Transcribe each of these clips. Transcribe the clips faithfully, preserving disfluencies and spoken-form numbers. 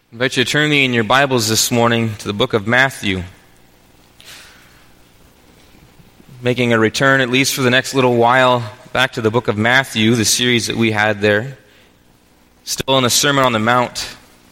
I invite you to turn me in your Bibles this morning to the book of Matthew. Making a return, at least for the next little while, back to the book of Matthew, the series that we had there. Still in the Sermon on the Mount.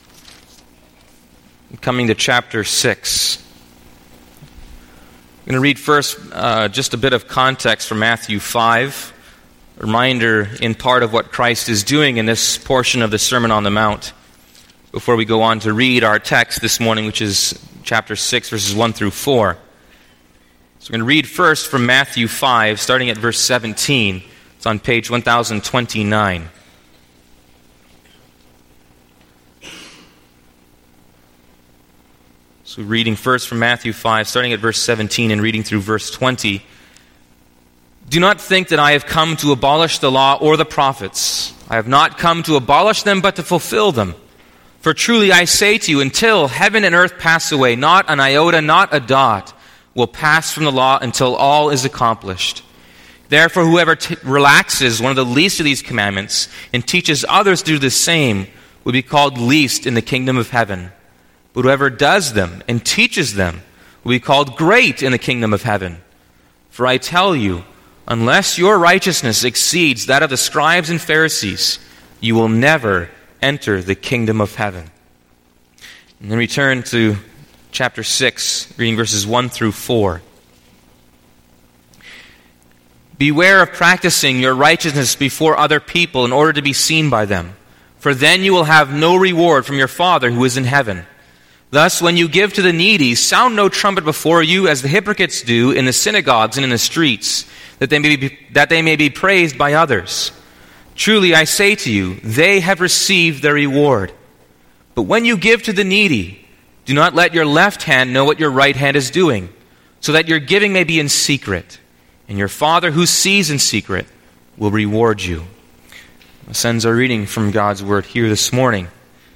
Coming to chapter six. I'm going to read first uh, just a bit of context from Matthew five. A reminder in part of what Christ is doing in this portion of the Sermon on the Mount. Before we go on to read our text this morning, which is chapter six, verses one through four. So we're going to read first from Matthew five, starting at verse seventeen. It's on page one thousand twenty-nine. So reading first from Matthew five, starting at verse seventeen and reading through verse twenty. Do not think that I have come to abolish the law or the prophets. I have not come to abolish them, but to fulfill them. For truly I say to you, until heaven and earth pass away, not an iota, not a dot, will pass from the law until all is accomplished. Therefore, whoever t- relaxes one of the least of these commandments and teaches others to do the same will be called least in the kingdom of heaven. But whoever does them and teaches them will be called great in the kingdom of heaven. For I tell you, unless your righteousness exceeds that of the scribes and Pharisees, you will never enter the kingdom of heaven. And then we turn to chapter six, reading verses one through four. Beware of practicing your righteousness before other people in order to be seen by them, for then you will have no reward from your Father who is in heaven. Thus, when you give to the needy, sound no trumpet before you, as the hypocrites do in the synagogues and in the streets, that they may be, that they may be praised by others. Truly, I say to you, they have received their reward. But when you give to the needy, do not let your left hand know what your right hand is doing, so that your giving may be in secret, and your Father who sees in secret will reward you. Our sons are reading from God's Word here this morning.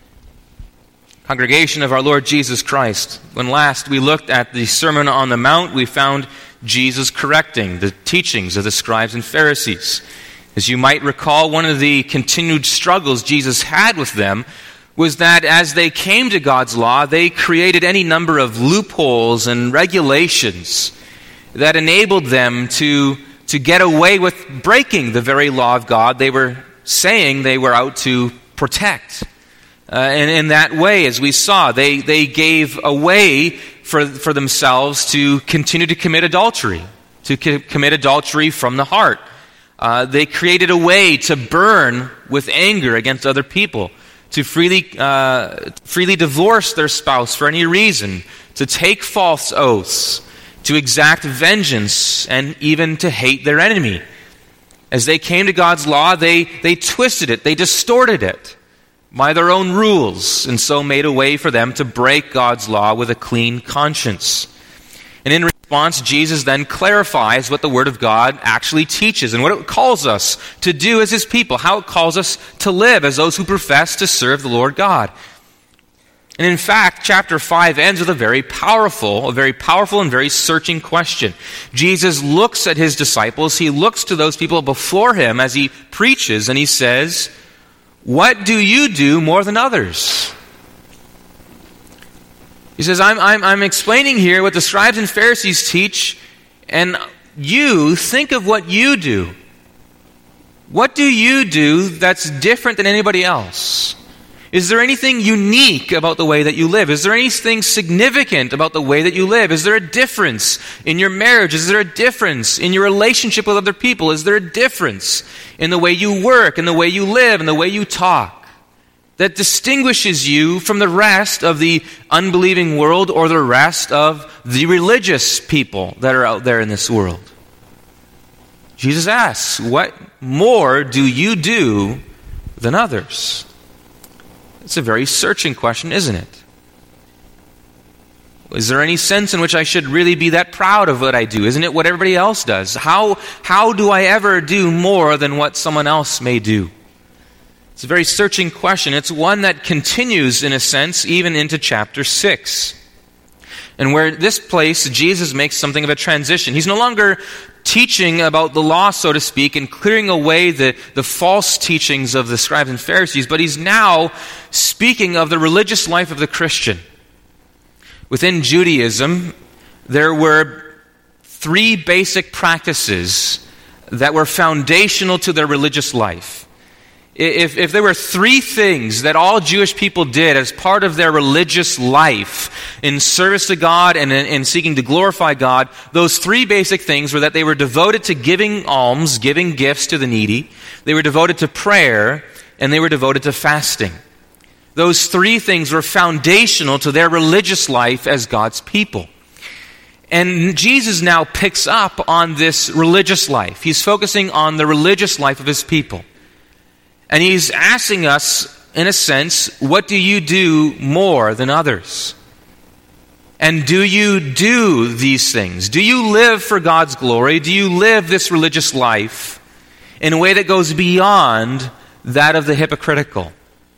Congregation of our Lord Jesus Christ, when last we looked at the Sermon on the Mount, we found Jesus correcting the teachings of the scribes and Pharisees. As you might recall, one of the continued struggles Jesus had with them was that as they came to God's law, they created any number of loopholes and regulations that enabled them to, to get away with breaking the very law of God they were saying they were out to protect. Uh, and in that way, as we saw, they, they gave a way for, for themselves to continue to commit adultery, to co- commit adultery from the heart. Uh, they created a way to burn with anger against other people, to freely uh, freely divorce their spouse for any reason, to take false oaths, to exact vengeance, and even to hate their enemy. As they came to God's law, they, they twisted it, they distorted it by their own rules, and so made a way for them to break God's law with a clean conscience. And in response, Jesus then clarifies what the Word of God actually teaches and what it calls us to do as His people, how it calls us to live as those who profess to serve the Lord God. And in fact, chapter five ends with a very powerful, a very powerful and very searching question. Jesus looks at His disciples, He looks to those people before Him as He preaches, and He says, "What do you do more than others?" He says, I'm, I'm, I'm explaining here what the scribes and Pharisees teach, and you think of what you do. What do you do that's different than anybody else? Is there anything unique about the way that you live? Is there anything significant about the way that you live? Is there a difference in your marriage? Is there a difference in your relationship with other people? Is there a difference in the way you work, in the way you live, in the way you talk that distinguishes you from the rest of the unbelieving world or the rest of the religious people that are out there in this world? Jesus asks, what more do you do than others? It's a very searching question, isn't it? Is there any sense in which I should really be that proud of what I do? Isn't it what everybody else does? How, how do I ever do more than what someone else may do? It's a very searching question. It's one that continues, in a sense, even into chapter six. And where this place, Jesus makes something of a transition. He's no longer teaching about the law, so to speak, and clearing away the, the false teachings of the scribes and Pharisees, but he's now speaking of the religious life of the Christian. Within Judaism, there were three basic practices that were foundational to their religious life. If, if there were three things that all Jewish people did as part of their religious life in service to God and in, in seeking to glorify God, those three basic things were that they were devoted to giving alms, giving gifts to the needy, they were devoted to prayer, and they were devoted to fasting. Those three things were foundational to their religious life as God's people. And Jesus now picks up on this religious life. He's focusing on the religious life of his people. And he's asking us, in a sense, what do you do more than others? And do you do these things? Do you live for God's glory? Do you live this religious life in a way that goes beyond that of the hypocritical?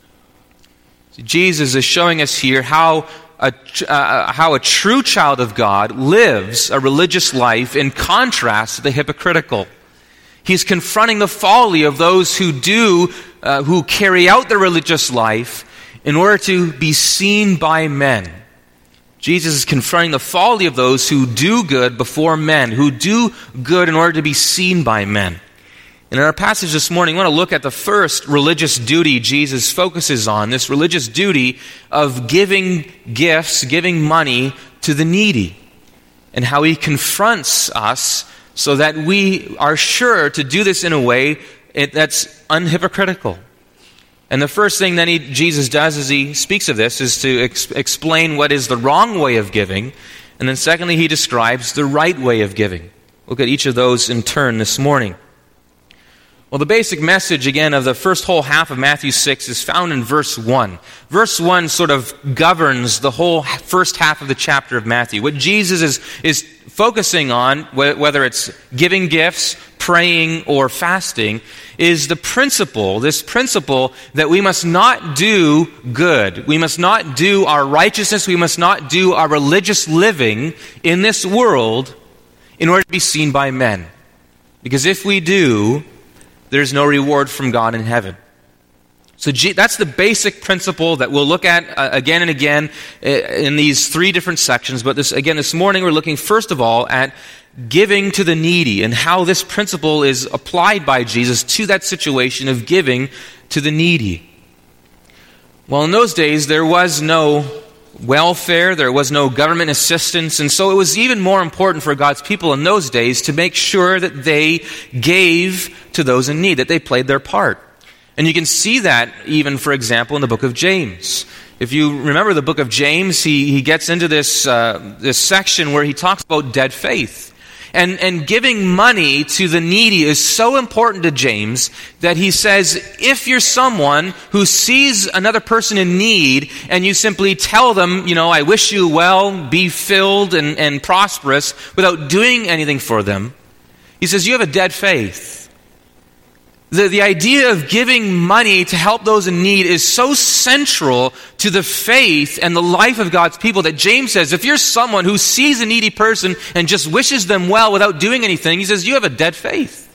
Jesus is showing us here how a, uh, how a true child of God lives a religious life in contrast to the hypocritical. He's confronting the folly of those who do, uh, who carry out their religious life in order to be seen by men. Jesus is confronting the folly of those who do good before men, who do good in order to be seen by men. And in our passage this morning, we want to look at the first religious duty Jesus focuses on, this religious duty of giving gifts, giving money to the needy, and how he confronts us so that we are sure to do this in a way that's unhypocritical. And the first thing that he, Jesus does as he speaks of this is to ex- explain what is the wrong way of giving. And then secondly, he describes the right way of giving. Look at each of those in turn this morning. Well, the basic message, again, of the first whole half of Matthew six is found in verse one. Verse one sort of governs the whole first half of the chapter of Matthew. What Jesus is, is focusing on, whether it's giving gifts, praying, or fasting, is the principle, this principle that we must not do good. We must not do our righteousness, we must not do our religious living in this world in order to be seen by men. Because if we do, there's no reward from God in heaven. So G- that's the basic principle that we'll look at uh, again and again uh, in these three different sections. But this again, this morning we're looking first of all at giving to the needy and how this principle is applied by Jesus to that situation of giving to the needy. Well, in those days there was no welfare, there was no government assistance, and so it was even more important for God's people in those days to make sure that they gave to those in need, that they played their part. And you can see that even, for example, in the book of James. If you remember the book of James, he, he gets into this, uh, this section where he talks about dead faith. And, and giving money to the needy is so important to James that he says, if you're someone who sees another person in need and you simply tell them, you know, I wish you well, be filled and, and prosperous without doing anything for them, he says, you have a dead faith. The, the idea of giving money to help those in need is so central to the faith and the life of God's people that James says, if you're someone who sees a needy person and just wishes them well without doing anything, he says, you have a dead faith.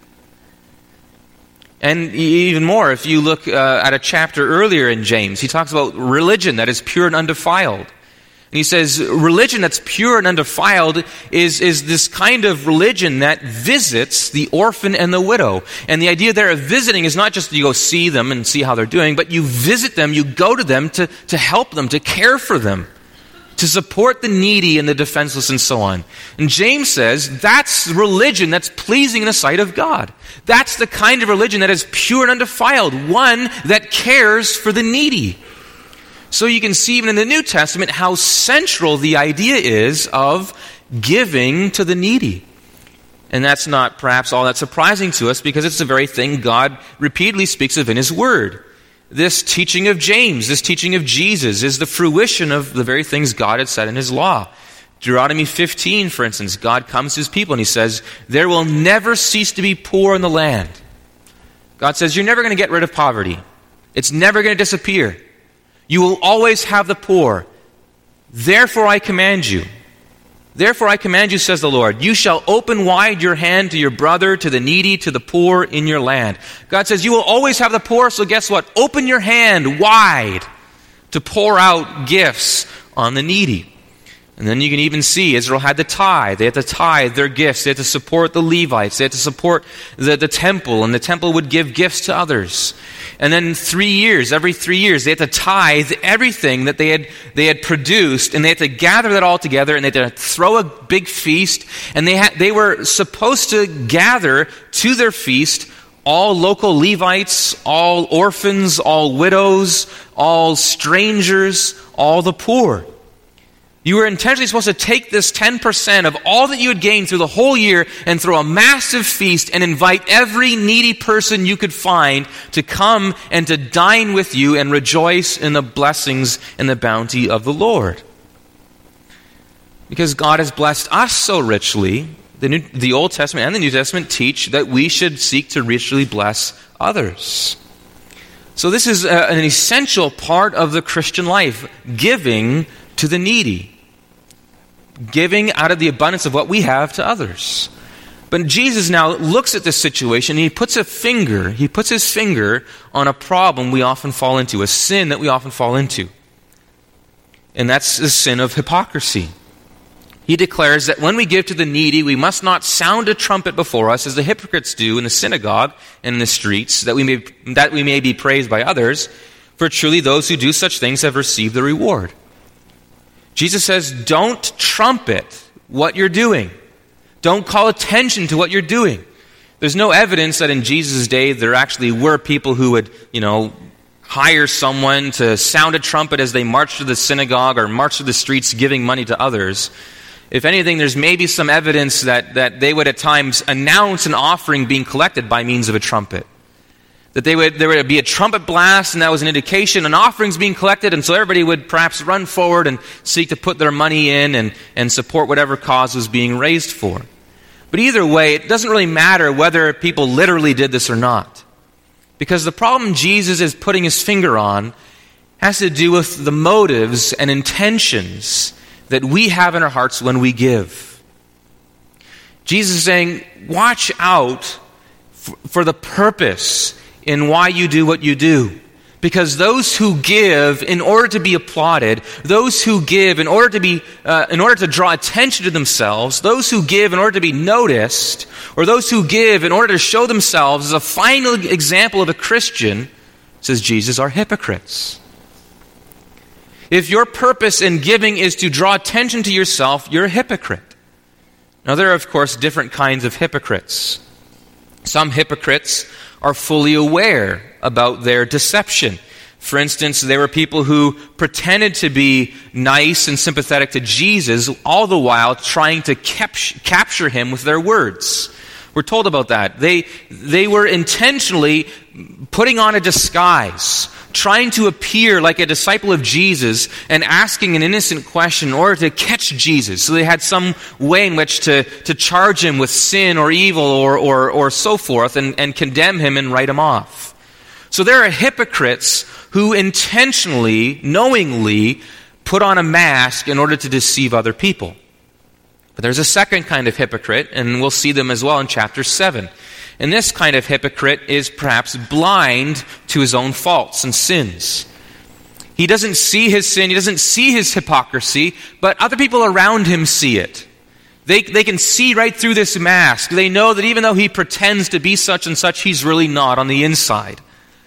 And even more, if you look uh, at a chapter earlier in James, he talks about religion that is pure and undefiled. And he says, religion that's pure and undefiled is, is this kind of religion that visits the orphan and the widow. And the idea there of visiting is not just you go see them and see how they're doing, but you visit them, you go to them to, to help them, to care for them, to support the needy and the defenseless and so on. And James says that's religion that's pleasing in the sight of God. That's the kind of religion that is pure and undefiled, one that cares for the needy. So you can see even in the New Testament how central the idea is of giving to the needy. And that's not perhaps all that surprising to us because it's the very thing God repeatedly speaks of in His Word. This teaching of James, this teaching of Jesus is the fruition of the very things God had said in His law. Deuteronomy fifteen, for instance, God comes to His people and He says, there will never cease to be poor in the land. God says, you're never going to get rid of poverty. It's never going to disappear. You will always have the poor. Therefore I command you, Therefore I command you, says the Lord, you shall open wide your hand to your brother, to the needy, to the poor in your land. God says you will always have the poor, so guess what? Open your hand wide to pour out gifts on the needy. And then you can even see Israel had to tithe. They had to tithe their gifts. They had to support the Levites. They had to support the, the temple, and the temple would give gifts to others. And then three years, every three years, they had to tithe everything that they had they had produced, and they had to gather that all together, and they had to throw a big feast. And they had they were supposed to gather to their feast all local Levites, all orphans, all widows, all strangers, all the poor. You were intentionally supposed to take this ten percent of all that you had gained through the whole year and throw a massive feast and invite every needy person you could find to come and to dine with you and rejoice in the blessings and the bounty of the Lord. Because God has blessed us so richly, the, New, the Old Testament and the New Testament teach that we should seek to richly bless others. So this is a, an essential part of the Christian life, giving to the needy. Giving out of the abundance of what we have to others. But Jesus now looks at this situation and he puts a finger, he puts his finger on a problem we often fall into, a sin that we often fall into. And that's the sin of hypocrisy. He declares that when we give to the needy, we must not sound a trumpet before us, as the hypocrites do in the synagogue and in the streets, that we may, that we may be praised by others. For truly those who do such things have received the reward. Jesus says, don't trumpet what you're doing. Don't call attention to what you're doing. There's no evidence that in Jesus' day there actually were people who would, you know, hire someone to sound a trumpet as they march to the synagogue or march to the streets giving money to others. If anything, there's maybe some evidence that, that they would at times announce an offering being collected by means of a trumpet. That they would, there would be a trumpet blast, and that was an indication an offering's being collected, and so everybody would perhaps run forward and seek to put their money in and, and support whatever cause was being raised for. But either way, it doesn't really matter whether people literally did this or not. Because the problem Jesus is putting his finger on has to do with the motives and intentions that we have in our hearts when we give. Jesus is saying, watch out f- for the purpose in why you do what you do. Because those who give in order to be applauded, those who give in order to be, uh, in order to draw attention to themselves, those who give in order to be noticed, or those who give in order to show themselves as a final example of a Christian, says Jesus, are hypocrites. If your purpose in giving is to draw attention to yourself, you're a hypocrite. Now there are, of course, different kinds of hypocrites. Some hypocrites are fully aware about their deception. For instance, there were people who pretended to be nice and sympathetic to Jesus, all the while trying to cap- capture him with their words. We're told about that. They, they were intentionally putting on a disguise, trying to appear like a disciple of Jesus and asking an innocent question in order to catch Jesus. So they had some way in which to, to charge him with sin or evil or, or, or so forth and, and condemn him and write him off. So there are hypocrites who intentionally, knowingly, put on a mask in order to deceive other people. But there's a second kind of hypocrite, and we'll see them as well in chapter seven. And this kind of hypocrite is perhaps blind to his own faults and sins. He doesn't see his sin, he doesn't see his hypocrisy, but other people around him see it. They, they can see right through this mask. They know that even though he pretends to be such and such, he's really not on the inside.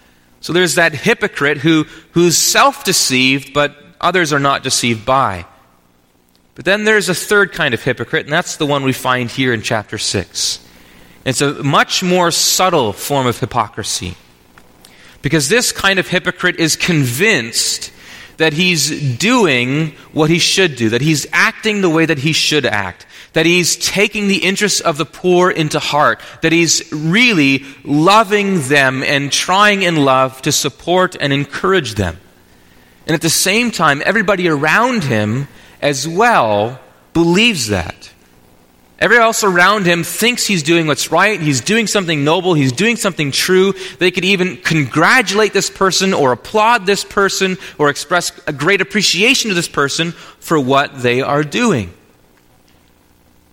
So there's that hypocrite who, who's self-deceived, but others are not deceived by. But then there's a third kind of hypocrite, and that's the one we find here in chapter six. It's a much more subtle form of hypocrisy. Because this kind of hypocrite is convinced that he's doing what he should do, that he's acting the way that he should act, that he's taking the interests of the poor into heart, that he's really loving them and trying in love to support and encourage them. And at the same time, everybody around him as well believes that. Everyone else around him thinks he's doing what's right, he's doing something noble, he's doing something true. They could even congratulate this person or applaud this person or express a great appreciation to this person for what they are doing.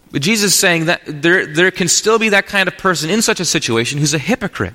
But Jesus is saying that there, there can still be that kind of person in such a situation who's a hypocrite.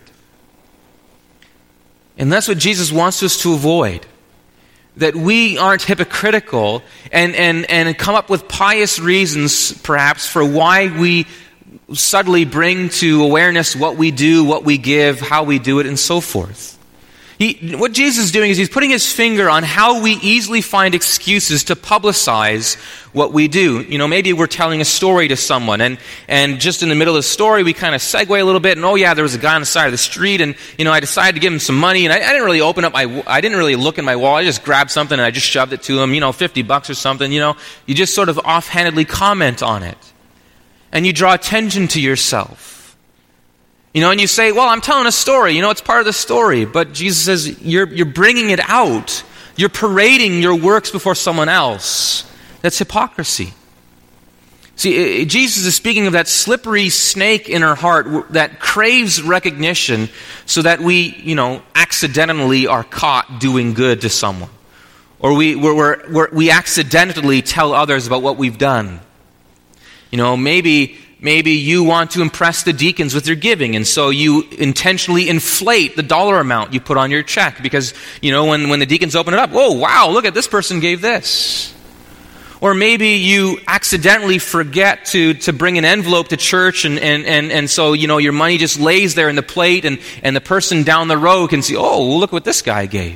And that's what Jesus wants us to avoid. That we aren't hypocritical and, and, and come up with pious reasons, perhaps, for why we subtly bring to awareness what we do, what we give, how we do it, and so forth. He, what Jesus is doing is he's putting his finger on how we easily find excuses to publicize what we do. You know, maybe we're telling a story to someone, and, and just in the middle of the story, we kind of segue a little bit, and oh yeah, there was a guy on the side of the street, and you know, I decided to give him some money, and I, I didn't really open up my, I didn't really look in my wallet, I just grabbed something and I just shoved it to him, you know, fifty bucks or something, you know. You just sort of offhandedly comment on it. And you draw attention to yourself. You know, and you say, well, I'm telling a story. You know, it's part of the story. But Jesus says, you're, you're bringing it out. You're parading your works before someone else. That's hypocrisy. See, Jesus is speaking of that slippery snake in our heart that craves recognition so that we, you know, accidentally are caught doing good to someone. Or we, we're, we're, we're, we accidentally tell others about what we've done. You know, maybe... Maybe you want to impress the deacons with your giving, and so you intentionally inflate the dollar amount you put on your check because, you know, when, when the deacons open it up, oh, wow, look at this person gave this. Or maybe you accidentally forget to, to bring an envelope to church, and, and, and, and so, you know, your money just lays there in the plate, and, and the person down the row can see, oh, look what this guy gave.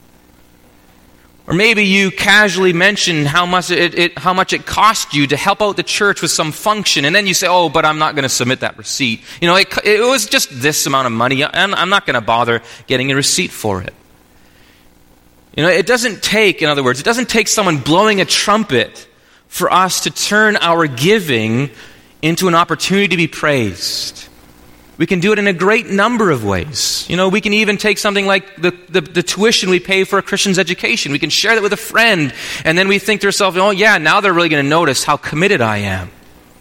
Or maybe you casually mention how much it, it how much it cost you to help out the church with some function, and then you say, oh, but I'm not going to submit that receipt. You know, it, it was just this amount of money, and I'm not going to bother getting a receipt for it. You know, it doesn't take, in other words, it doesn't take someone blowing a trumpet for us to turn our giving into an opportunity to be praised. We can do it in a great number of ways. You know, we can even take something like the, the, the tuition we pay for a Christian's education. We can share that with a friend, and then we think to ourselves, oh yeah, now they're really going to notice how committed I am.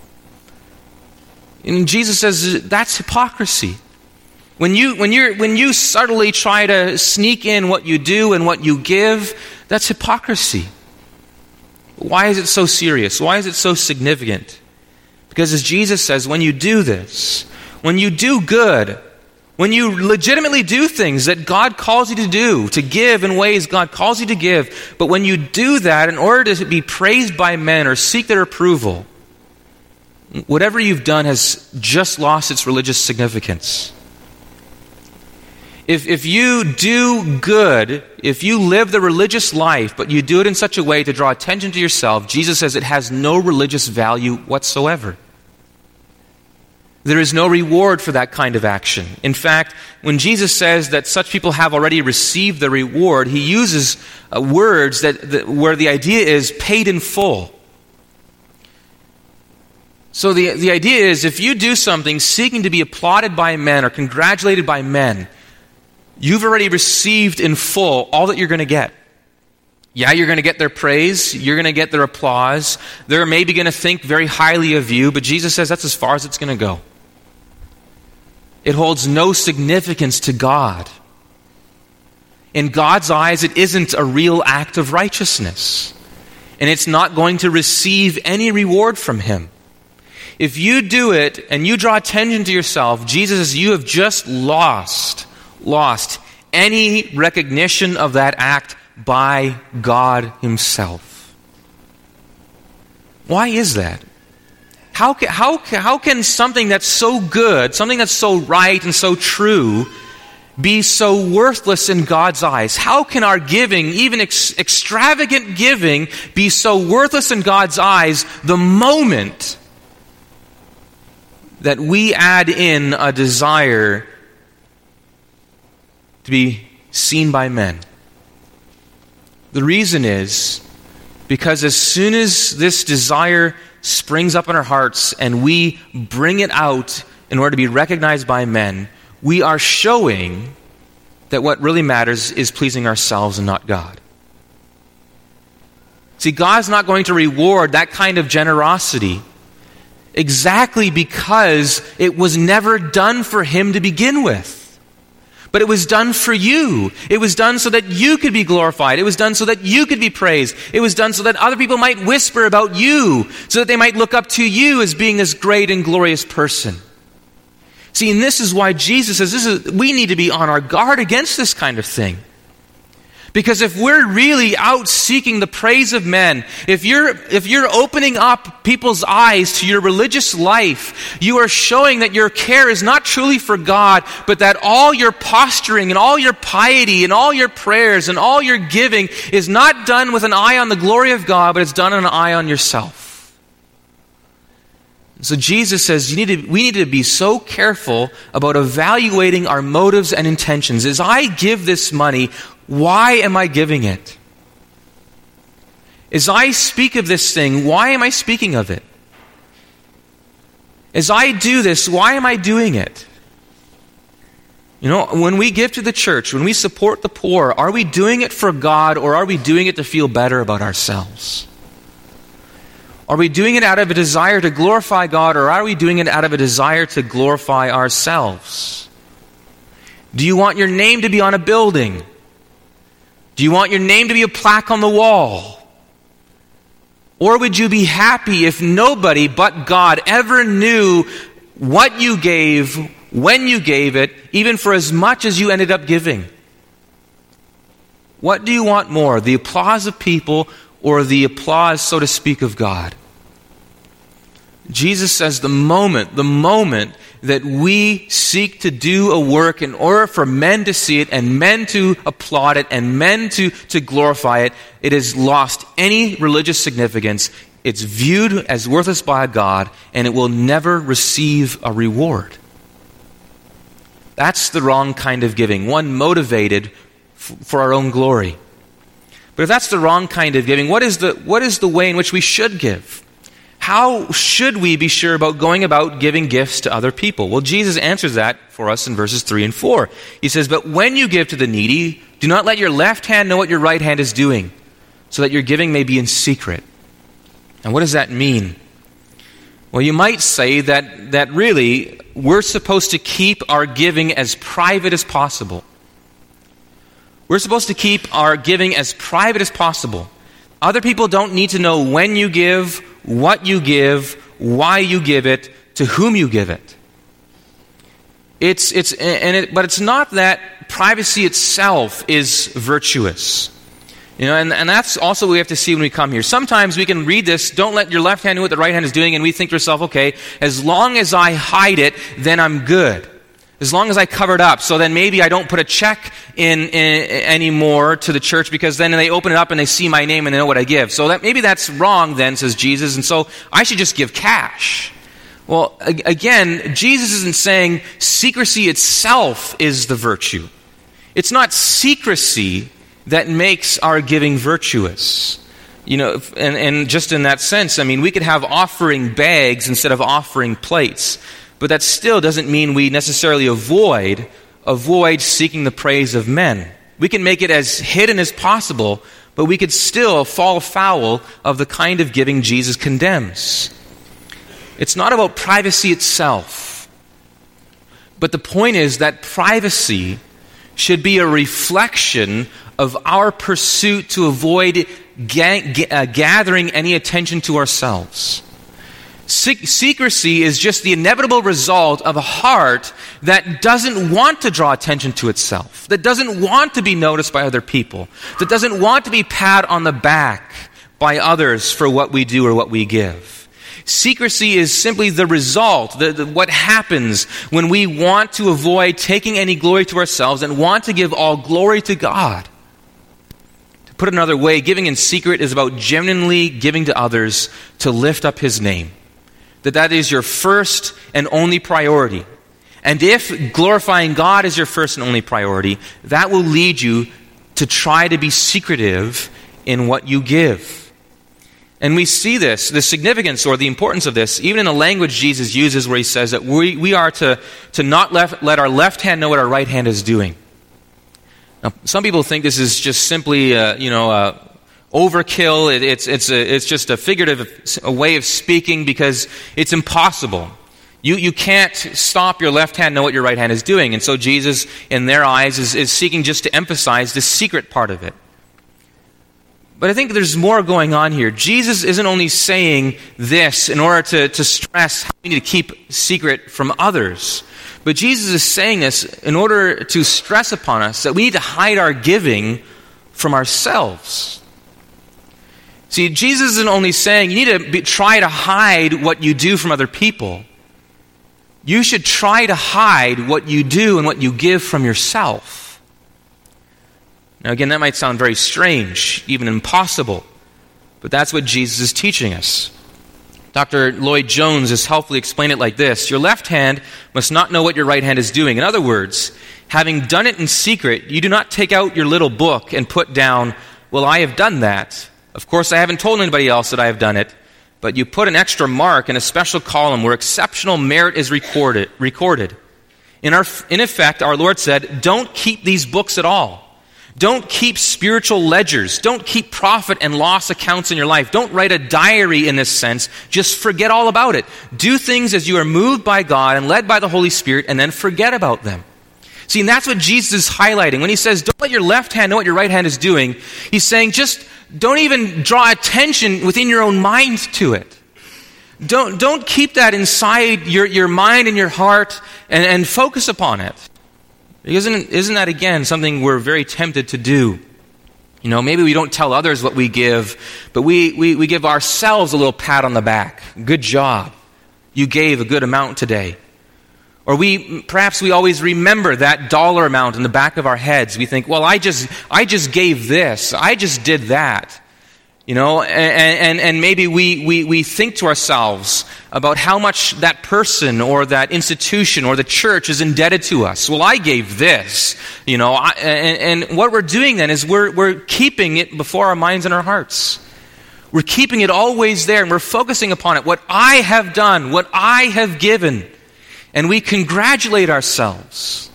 And Jesus says that's hypocrisy. When you, when you're, when you subtly try to sneak in what you do and what you give, that's hypocrisy. Why is it so serious? Why is it so significant? Because as Jesus says, when you do this, when you do good, when you legitimately do things that God calls you to do, to give in ways God calls you to give, but when you do that in order to be praised by men or seek their approval, whatever you've done has just lost its religious significance. If, if you do good, if you live the religious life, but you do it in such a way to draw attention to yourself, Jesus says it has no religious value whatsoever. There is no reward for that kind of action. In fact, when Jesus says that such people have already received the reward, he uses uh, words that, that where the idea is paid in full. So the, the idea is if you do something seeking to be applauded by men or congratulated by men, you've already received in full all that you're going to get. Yeah, you're going to get their praise. You're going to get their applause. They're maybe going to think very highly of you, but Jesus says that's as far as it's going to go. It holds no significance to God. In God's eyes, it isn't a real act of righteousness. And it's not going to receive any reward from Him. If you do it and you draw attention to yourself, Jesus says you have just lost, lost any recognition of that act by God Himself. Why is that? How can, how, how can something that's so good, something that's so right and so true, be so worthless in God's eyes? How can our giving, even ex- extravagant giving, be so worthless in God's eyes the moment that we add in a desire to be seen by men? The reason is because as soon as this desire springs up in our hearts and we bring it out in order to be recognized by men, we are showing that what really matters is pleasing ourselves and not God. See, God's not going to reward that kind of generosity exactly because it was never done for Him to begin with. But it was done for you. It was done so that you could be glorified. It was done so that you could be praised. It was done so that other people might whisper about you, so that they might look up to you as being this great and glorious person. See, and this is why Jesus says this is, we need to be on our guard against this kind of thing. Because if we're really out seeking the praise of men, if you're if you're opening up people's eyes to your religious life, you are showing that your care is not truly for God, but that all your posturing and all your piety and all your prayers and all your giving is not done with an eye on the glory of God, but it's done with an eye on yourself. So Jesus says you need to, we need to be so careful about evaluating our motives and intentions. As I give this money, why am I giving it? As I speak of this thing, why am I speaking of it? As I do this, why am I doing it? You know, when we give to the church, when we support the poor, are we doing it for God, or are we doing it to feel better about ourselves? Are we doing it out of a desire to glorify God, or are we doing it out of a desire to glorify ourselves? Do you want your name to be on a building? Do you want your name to be a plaque on the wall? Or would you be happy if nobody but God ever knew what you gave, when you gave it, even for as much as you ended up giving? What do you want more, the applause of people or the applause, so to speak, of God? Jesus says the moment, the moment that we seek to do a work in order for men to see it and men to applaud it and men to, to glorify it, it has lost any religious significance. It's viewed as worthless by God, and it will never receive a reward. That's the wrong kind of giving, one motivated f- for our own glory. But if that's the wrong kind of giving, what is the what is the way in which we should give? How should we be sure about going about giving gifts to other people? Well, Jesus answers that for us in verses three and four. He says, "But when you give to the needy, do not let your left hand know what your right hand is doing, so that your giving may be in secret." And what does that mean? Well, you might say that, that really we're supposed to keep our giving as private as possible. We're supposed to keep our giving as private as possible. Other people don't need to know when you give, what you give, why you give it, to whom you give it. It's it's and it, but it's not that privacy itself is virtuous. You know, and, and that's also what we have to see when we come here. Sometimes we can read this, don't let your left hand know what the right hand is doing, and we think to ourselves, okay, as long as I hide it, then I'm good. As long as I cover it up, so then maybe I don't put a check in, in anymore to the church, because then they open it up and they see my name and they know what I give. So that maybe that's wrong then, says Jesus, and so I should just give cash. Well, again, Jesus isn't saying secrecy itself is the virtue. It's not secrecy that makes our giving virtuous. You know, and, and just in that sense, I mean, we could have offering bags instead of offering plates. But that still doesn't mean we necessarily avoid avoid seeking the praise of men. We can make it as hidden as possible, but we could still fall foul of the kind of giving Jesus condemns. It's not about privacy itself. But the point is that privacy should be a reflection of our pursuit to avoid ga- ga- uh, gathering any attention to ourselves. Secrecy is just the inevitable result of a heart that doesn't want to draw attention to itself, that doesn't want to be noticed by other people, that doesn't want to be pat on the back by others for what we do or what we give. Secrecy is simply the result, the, the, what happens when we want to avoid taking any glory to ourselves and want to give all glory to God. To put it another way, giving in secret is about genuinely giving to others to lift up His name. That that is your first and only priority. And if glorifying God is your first and only priority, that will lead you to try to be secretive in what you give. And we see this, the significance or the importance of this, even in the language Jesus uses where He says that we, we are to, to not left, let our left hand know what our right hand is doing. Now, some people think this is just simply, uh, you know, uh, overkill. It, it's it's a, it's just a figurative a way of speaking because it's impossible. You, you can't stop your left hand know what your right hand is doing. And so Jesus, in their eyes, is, is seeking just to emphasize the secret part of it. But I think there's more going on here. Jesus isn't only saying this in order to, to stress how we need to keep secret from others, but Jesus is saying this in order to stress upon us that we need to hide our giving from ourselves. See, Jesus isn't only saying you need to be, try to hide what you do from other people. You should try to hide what you do and what you give from yourself. Now again, that might sound very strange, even impossible, but that's what Jesus is teaching us. Doctor Lloyd Jones has helpfully explained it like this: your left hand must not know what your right hand is doing. In other words, having done it in secret, you do not take out your little book and put down, well, I have done that. Of course, I haven't told anybody else that I have done it, but you put an extra mark in a special column where exceptional merit is recorded. recorded. In, our, in effect, our Lord said, don't keep these books at all. Don't keep spiritual ledgers. Don't keep profit and loss accounts in your life. Don't write a diary in this sense. Just forget all about it. Do things as you are moved by God and led by the Holy Spirit, and then forget about them. See, and that's what Jesus is highlighting. When he says, don't let your left hand know what your right hand is doing, he's saying just don't even draw attention within your own mind to it. Don't, don't keep that inside your, your mind and your heart and, and focus upon it. Isn't, isn't that, again, something we're very tempted to do? You know, maybe we don't tell others what we give, but we, we, we give ourselves a little pat on the back. Good job. You gave a good amount today. Or we, perhaps we always remember that dollar amount in the back of our heads. We think, well, I just, I just gave this. I just did that. You know, and, and, and maybe we, we, we think to ourselves about how much that person or that institution or the church is indebted to us. Well, I gave this, you know, I, and, and what we're doing then is we're, we're keeping it before our minds and our hearts. We're keeping it always there, and we're focusing upon it. What I have done, what I have given, and we congratulate ourselves.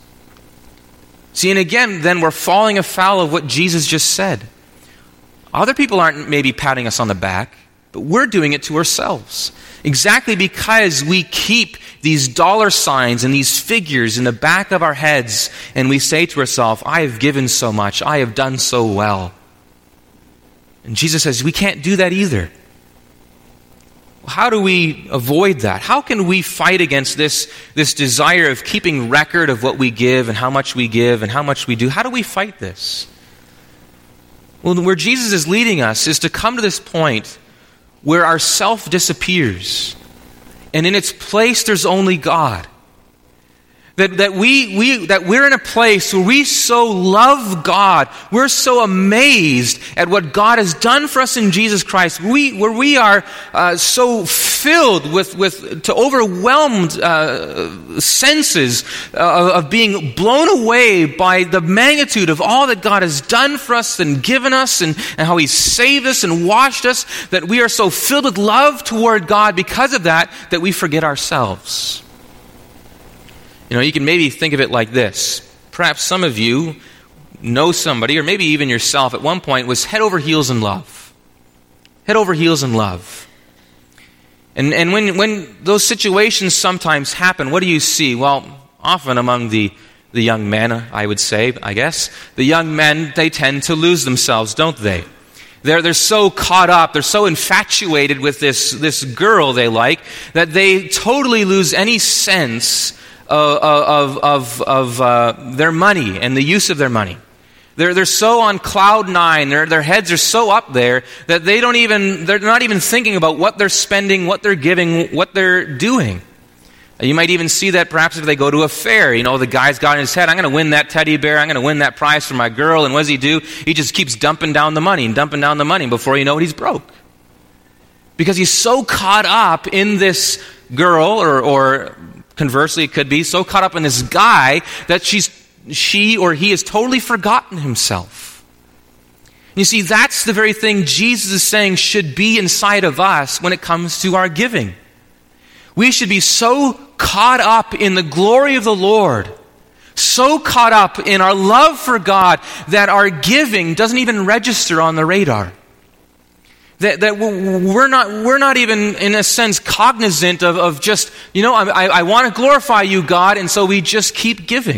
See, and again, then we're falling afoul of what Jesus just said. Other people aren't maybe patting us on the back, but we're doing it to ourselves. Exactly because we keep these dollar signs and these figures in the back of our heads, and we say to ourselves, I have given so much, I have done so well. And Jesus says, we can't do that either. How do we avoid that? How can we fight against this, this desire of keeping record of what we give and how much we give and how much we do? How do we fight this? Well, where Jesus is leading us is to come to this point where our self disappears, and in its place there's only God. That, that, we, we, that we're in a place where we so love God, we're so amazed at what God has done for us in Jesus Christ, we, where we are uh, so filled with, with to overwhelmed uh, senses uh, of being blown away by the magnitude of all that God has done for us and given us, and, and how He's saved us and washed us, that we are so filled with love toward God because of that, that we forget ourselves. You know, you can maybe think of it like this. Perhaps some of you know somebody, or maybe even yourself at one point, was head over heels in love. Head over heels in love. And and when when those situations sometimes happen, what do you see? Well, often among the, the young men, I would say, I guess, the young men, they tend to lose themselves, don't they? They're, they're so caught up, they're so infatuated with this, this girl they like, that they totally lose any sense of of of uh, their money and the use of their money. They're they're so on cloud nine. Their their heads are so up there that they don't even they're not even thinking about what they're spending, what they're giving, what they're doing. You might even see that perhaps if they go to a fair. You know, the guy's got in his head, I'm going to win that teddy bear. I'm going to win that prize for my girl. And what does he do? He just keeps dumping down the money and dumping down the money. Before you know it, he's broke. Because he's so caught up in this girl, or or conversely, it could be so caught up in this guy that she's, she or he has totally forgotten himself. You see, that's the very thing Jesus is saying should be inside of us when it comes to our giving. We should be so caught up in the glory of the Lord, so caught up in our love for God, that our giving doesn't even register on the radar. That, that we're not we're not even, in a sense, cognizant of, of just, you know, I, I want to glorify you, God, and so we just keep giving.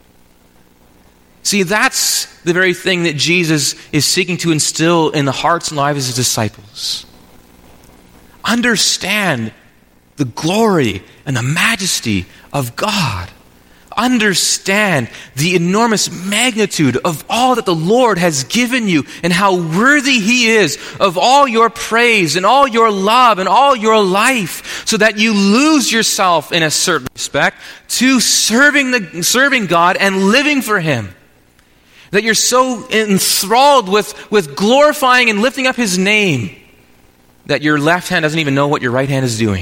See, that's the very thing that Jesus is seeking to instill in the hearts and lives of his disciples. Understand the glory and the majesty of God. Understand the enormous magnitude of all that the Lord has given you and how worthy he is of all your praise and all your love and all your life, so that you lose yourself in a certain respect to serving the serving God and living for him. That you're so enthralled with, with glorifying and lifting up his name that your left hand doesn't even know what your right hand is doing.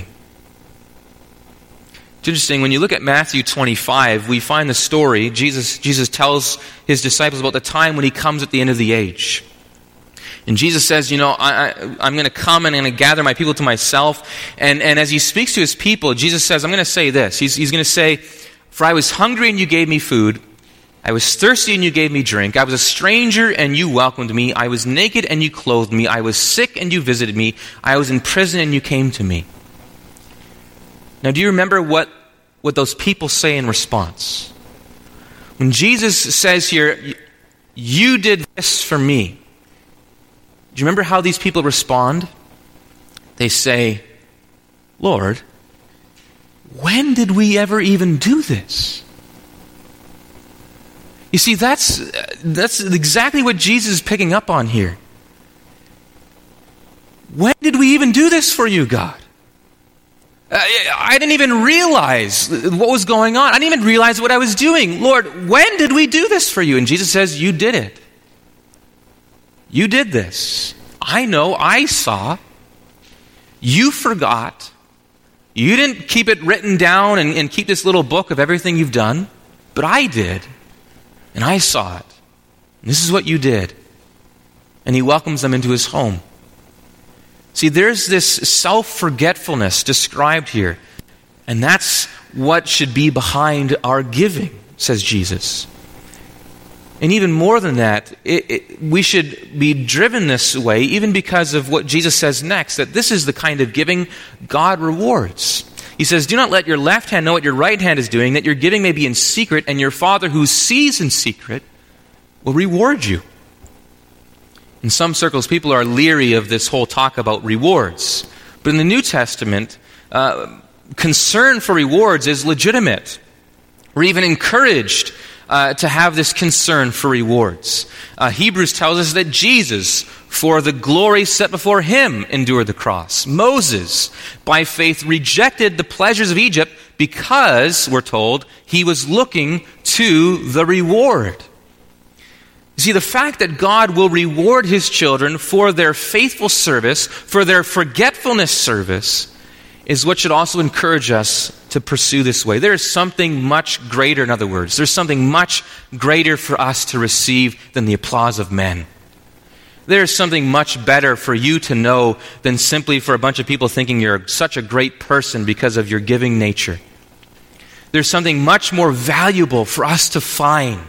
It's interesting, when you look at Matthew twenty-five, we find the story. Jesus, Jesus tells his disciples about the time when he comes at the end of the age. And Jesus says, you know, I, I, I'm going to come and I'm going to gather my people to myself. And, and as he speaks to his people, Jesus says, I'm going to say this. He's, he's going to say, for I was hungry and you gave me food. I was thirsty and you gave me drink. I was a stranger and you welcomed me. I was naked and you clothed me. I was sick and you visited me. I was in prison and you came to me. Now, do you remember what, what those people say in response? When Jesus says here, you did this for me, do you remember how these people respond? They say, Lord, when did we ever even do this? You see, that's, that's exactly what Jesus is picking up on here. When did we even do this for you, God? I didn't even realize what was going on. I didn't even realize what I was doing. Lord, when did we do this for you? And Jesus says, you did it. You did this. I know, I saw. You forgot. You didn't keep it written down and, and keep this little book of everything you've done. But I did. And I saw it. And this is what you did. And he welcomes them into his home. See, there's this self-forgetfulness described here. And that's what should be behind our giving, says Jesus. And even more than that, it, it, we should be driven this way even because of what Jesus says next, that this is the kind of giving God rewards. He says, do not let your left hand know what your right hand is doing, that your giving may be in secret, and your Father who sees in secret will reward you. In some circles, people are leery of this whole talk about rewards. But in the New Testament, uh, concern for rewards is legitimate. We're even encouraged uh, to have this concern for rewards. Uh, Hebrews tells us that Jesus, for the glory set before him, endured the cross. Moses, by faith, rejected the pleasures of Egypt because, we're told, he was looking to the reward. You see, the fact that God will reward his children for their faithful service, for their forgetfulness service, is what should also encourage us to pursue this way. There is something much greater, in other words. There's something much greater for us to receive than the applause of men. There is something much better for you to know than simply for a bunch of people thinking you're such a great person because of your giving nature. There's something much more valuable for us to find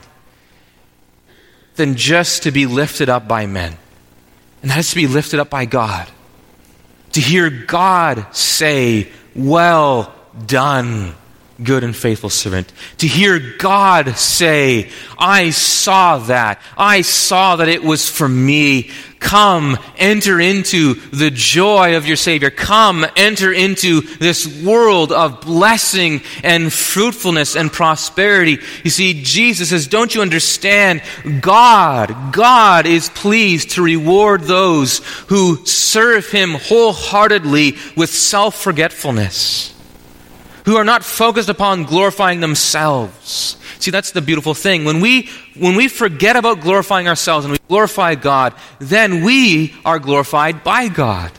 than just to be lifted up by men. And that is to be lifted up by God. To hear God say, well done, good and faithful servant. To hear God say, I saw that. I saw that it was for me. Come, enter into the joy of your Savior. Come, enter into this world of blessing and fruitfulness and prosperity. You see, Jesus says, don't you understand? God, God is pleased to reward those who serve him wholeheartedly with self-forgetfulness, who are not focused upon glorifying themselves. See, that's the beautiful thing. When we when we forget about glorifying ourselves and we glorify God, then we are glorified by God.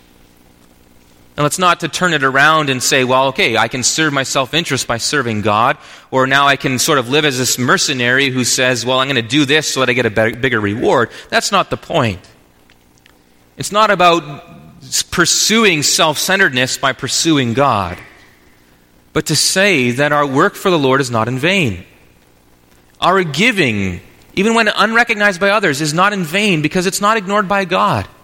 And it's not to turn it around and say, well, okay, I can serve my self-interest by serving God, or now I can sort of live as this mercenary who says, well, I'm going to do this so that I get a better, bigger reward. That's not the point. It's not about pursuing self-centeredness by pursuing God, but to say that our work for the Lord is not in vain. Our giving, even when unrecognized by others, is not in vain because it's not ignored by God.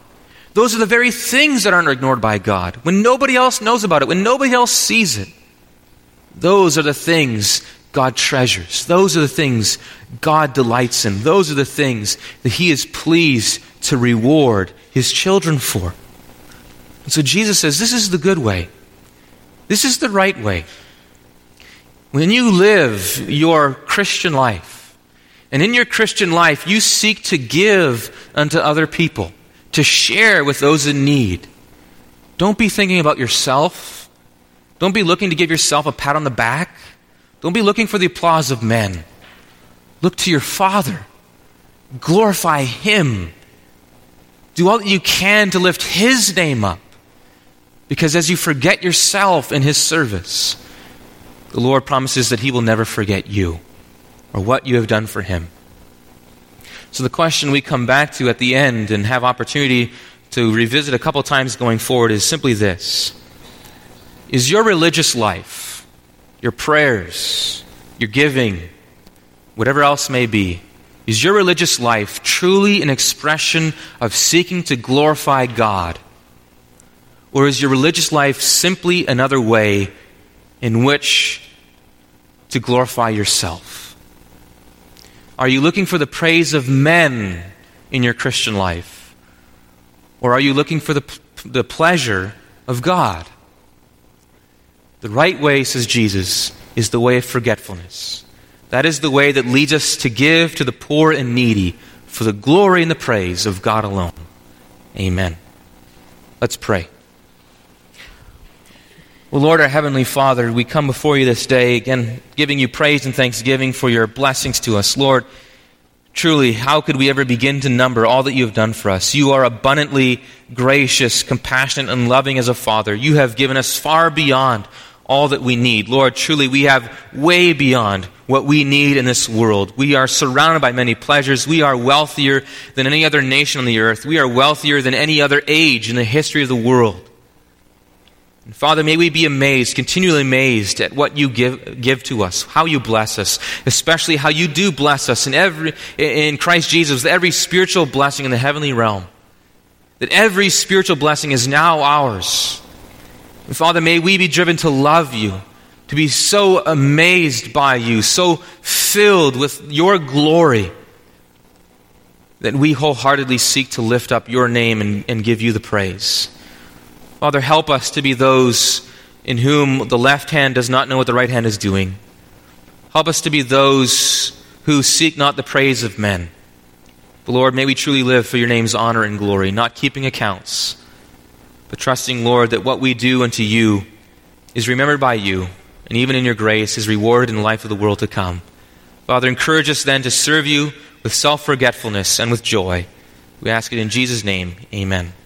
Those are the very things that aren't ignored by God. When nobody else knows about it, when nobody else sees it, those are the things God treasures. Those are the things God delights in. Those are the things that He is pleased to reward His children for. And so Jesus says, this is the good way. This is the right way. When you live your Christian life, and in your Christian life you seek to give unto other people, to share with those in need, don't be thinking about yourself. Don't be looking to give yourself a pat on the back. Don't be looking for the applause of men. Look to your Father. Glorify Him. Do all that you can to lift His name up. Because as you forget yourself in His service, the Lord promises that He will never forget you or what you have done for Him. So the question we come back to at the end and have opportunity to revisit a couple times going forward is simply this. Is your religious life, your prayers, your giving, whatever else may be, is your religious life truly an expression of seeking to glorify God? Or is your religious life simply another way in which to glorify yourself? Are you looking for the praise of men in your Christian life? Or are you looking for the, the pleasure of God? The right way, says Jesus, is the way of forgetfulness. That is the way that leads us to give to the poor and needy for the glory and the praise of God alone. Amen. Let's pray. Well, Lord, our Heavenly Father, we come before you this day, again, giving you praise and thanksgiving for your blessings to us. Lord, truly, how could we ever begin to number all that you have done for us? You are abundantly gracious, compassionate, and loving as a Father. You have given us far beyond all that we need. Lord, truly, we have way beyond what we need in this world. We are surrounded by many pleasures. We are wealthier than any other nation on the earth. We are wealthier than any other age in the history of the world. And Father, may we be amazed, continually amazed at what you give give to us, how you bless us, especially how you do bless us in every in Christ Jesus, every spiritual blessing in the heavenly realm. That every spiritual blessing is now ours. And Father, may we be driven to love you, to be so amazed by you, so filled with your glory, that we wholeheartedly seek to lift up your name and, and give you the praise. Father, help us to be those in whom the left hand does not know what the right hand is doing. Help us to be those who seek not the praise of men. But Lord, may we truly live for your name's honor and glory, not keeping accounts, but trusting, Lord, that what we do unto you is remembered by you, and even in your grace is rewarded in the life of the world to come. Father, encourage us then to serve you with self-forgetfulness and with joy. We ask it in Jesus' name. Amen.